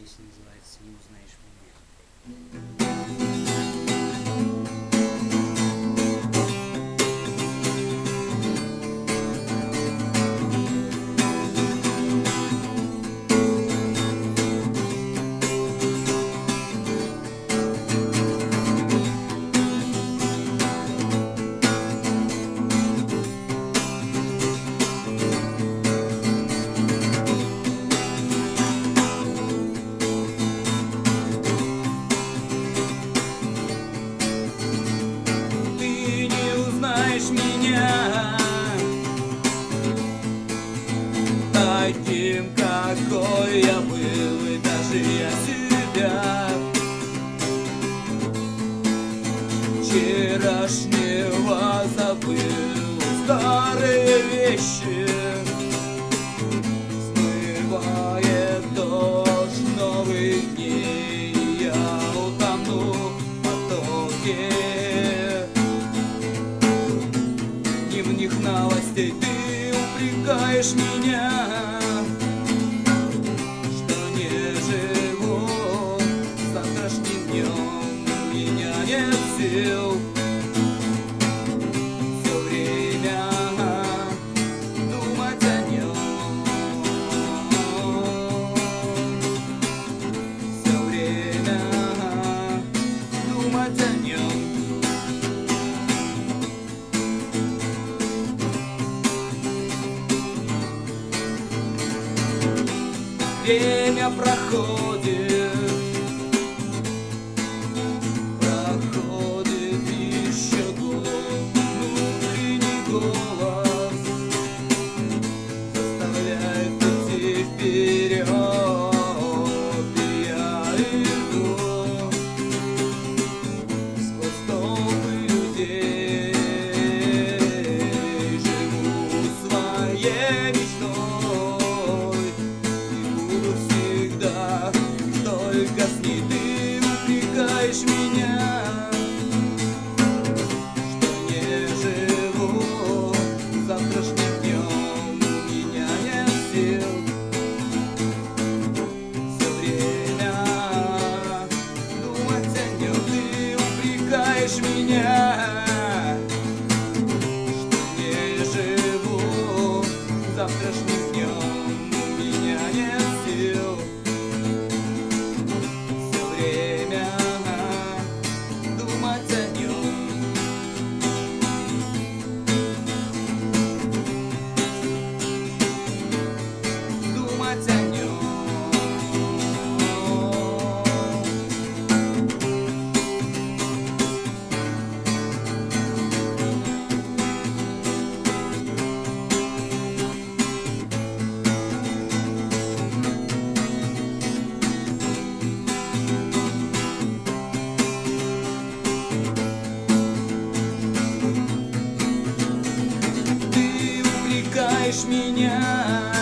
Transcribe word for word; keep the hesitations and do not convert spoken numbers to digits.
Песня называется «Не узнаешь меня». Меня таким, какой я был, и даже я себя вчерашнего забыл. Старые вещи смывает дождь новых дней, я утону в потоке дневных новостей. Ты упрекаешь меня, что не живу завтрашним днем, у меня нет сил все время думать о нем, все время думать о нем. Время проходит, проходит еще год, внутренний голос заставляет идти вперед, и я иду сквозь толпы людей, живу своей мечтой. Только с ней. Ты упрекаешь меня, что не живу завтрашним днем, у меня нет сил все время думать о нем. Ты упрекаешь меня, что не живу завтрашним днем, у меня нет сил думать о нем. Думать о нем. Меня